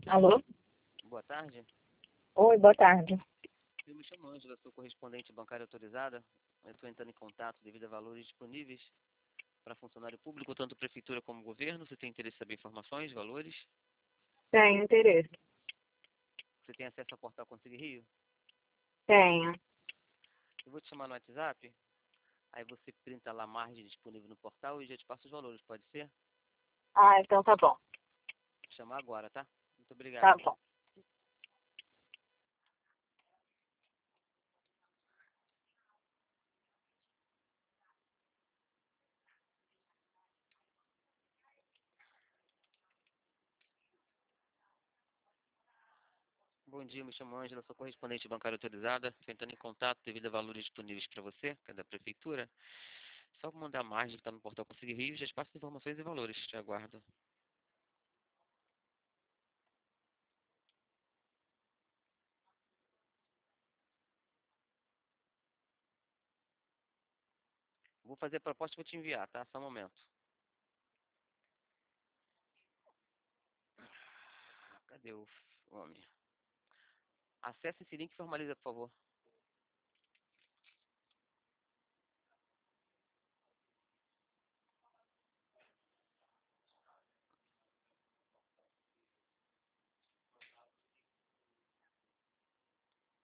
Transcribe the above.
Alô? Boa tarde. Oi, boa tarde. Eu me chamo Ângela, sou correspondente bancária autorizada. Eu estou entrando em contato devido a valores disponíveis para funcionário público, tanto prefeitura como governo. Você tem interesse em saber informações, valores? Tenho interesse. Você tem acesso ao portal Conselho Rio? Tenho. Eu vou te chamar no WhatsApp, aí você printa lá a margem disponível no portal e já te passo os valores, pode ser? Ah, então tá bom. Vou chamar agora, tá? Muito Tá obrigado. bom. Bom dia, me chamo Ângela, sou correspondente bancária autorizada. Estou entrando em contato devido a valores disponíveis para você, que é da prefeitura. Só mandar a margem que está no portal Conselho Rio, já te passo informações e valores. Te aguardo. Vou fazer a proposta e vou te enviar, tá? Só um momento. Cadê o homem? Acesse esse link e formaliza, por favor.